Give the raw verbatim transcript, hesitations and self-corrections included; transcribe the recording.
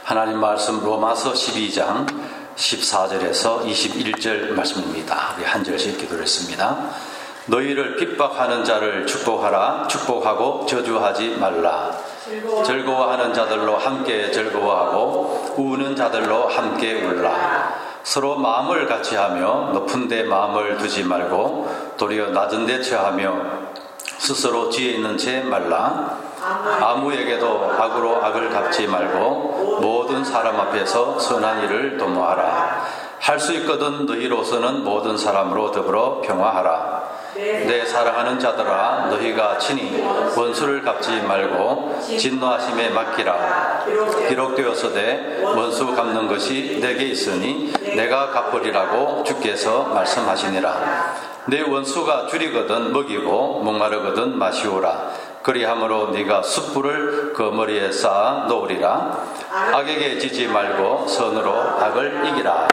하나님 말씀 로마서 십이 장 십사 절에서 이십일 절 말씀입니다. 우리 한 절씩 기도를 했습니다. 너희를 핍박하는 자를 축복하라. 축복하고 저주하지 말라. 즐거워하는 자들로 함께 즐거워하고 우는 자들로 함께 울라. 서로 마음을 같이 하며 높은 데 마음을 두지 말고 도리어 낮은 데 처하며 스스로 지혜 있는 채 말라. 아무에게도 악으로 악을 갚지 말고 모든 사람 앞에서 선한 일을 도모하라. 할 수 있거든 너희로서는 모든 사람으로 더불어 평화하라. 내 사랑하는 자들아, 너희가 친히 원수를 갚지 말고 진노하심에 맡기라. 기록되었으되 원수 갚는 것이 내게 있으니 내가 갚으리라고 주께서 말씀하시니라. 내 원수가 줄이거든 먹이고 목마르거든 마시오라. 그리함으로 네가 숯불을 그 머리에 쌓아 놓으리라. 악에게 지지 말고 선으로 악을 이기라.